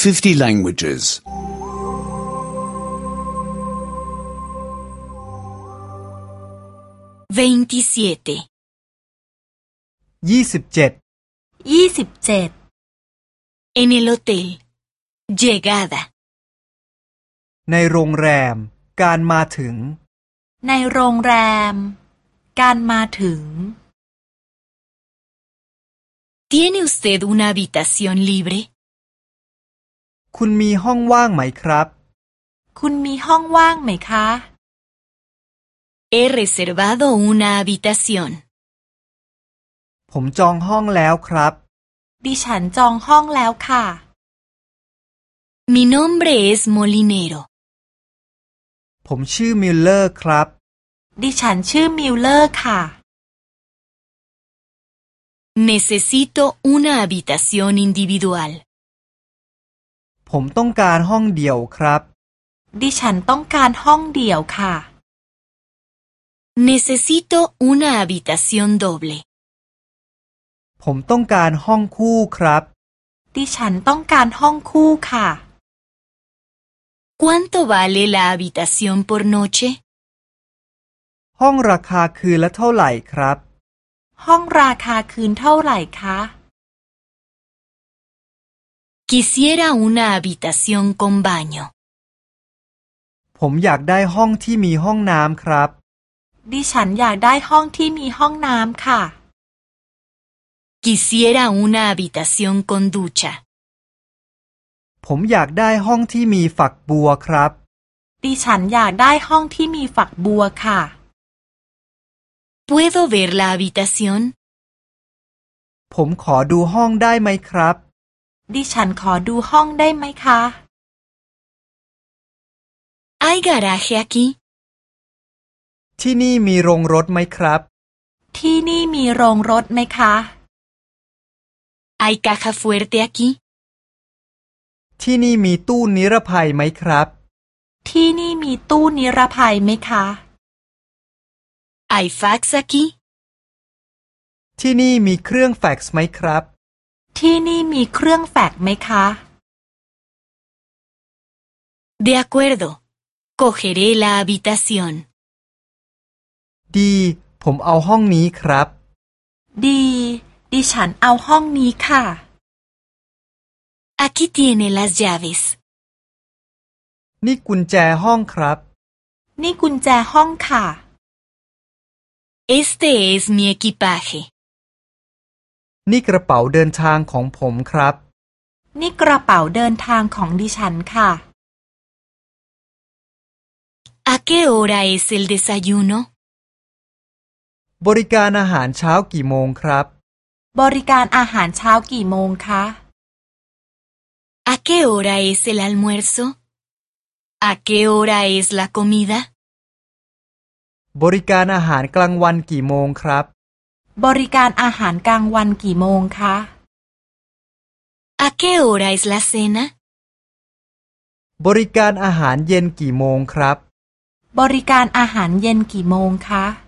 50 languages. 27 27 En el hotel. Llegada. ในโรงแรมการมาถึงในโรงแรมการมาถึง ¿Tiene usted una habitación libre? คุณมีห้องว่างไหมครับคุณมีห้องว่างไหมคะ He reservado una habitación. ผมจองห้องแล้วครับดิฉันจองห้องแล้วค่ะ Mi nombre es Molinero. ผมชื่อมิลเลอร์ครับดิฉันชื่อมิลเลอร์ค่ะ Necesito una habitación individual. ผมต้องการห้องเดี่ยวครับดิฉันต้องการห้องเดี่ยวค่ะ Necesito una habitación doble. ผมต้องการห้องคู่ครับดิฉันต้องการห้องคู่ค่ะ ¿Cuánto vale la habitación por noche? ห้องราคาคืนละเท่าไหร่ครับห้องราคาคืนเท่าไหร่คะ Quisiera una habitación con baño. ผมอยากได้ห้องที่มีห้องน้ำครับดิฉันอยากได้ห้องที่มีห้องน้ำค่ะ Quisiera una habitación con ducha. ผมอยากได้ห้องที่มีฝักบัวครับดิฉันอยากได้ห้องที่มีฝักบัวค่ะ ¿Puedo ver la habitación? ผมขอดูห้องได้ไหมครับดิฉันขอดูห้องได้ไหมคะ ¿Hay garaje aquí? ที่นี่มีโรงรถไหมครับที่นี่มีโรงรถไหมคะ ¿Hay caja fuerte aquí? ที่นี่มีตู้นิรภัยไหมครับที่นี่มีตู้นิรภัยไหมคะ ¿Hay fax aquí? ที่นี่มีเครื่องแฟกซ์ไหมครับที่นี่มีเครื่องแฟกซ์ไหมคะ De acuerdo. Cogeré la habitación. ดีผมเอาห้องนี้ครับดี ดิฉันเอาห้องนี้ค่ะ Aquí tiene las llaves. นี่กุญแจห้องครับนี่กุญแจห้องค่ะ Este es mi equipaje. นี่กระเป๋าเดินทางของผมครับนี่กระเป๋าเดินทางของดิฉันค่ะ ¿A qué hora es el desayuno? บริการอาหารเช้ากี่โมงครับบริการอาหารเช้ากี่โมงคะ ¿A qué hora es el almuerzo? ¿A qué hora es la comida? บริการอาหารกลางวันกี่โมงครับบริการอาหารกลางวันกี่โมงคะ ¿A qué hora es la cena? บริการอาหารเย็นกี่โมงครับบริการอาหารเย็นกี่โมงคะ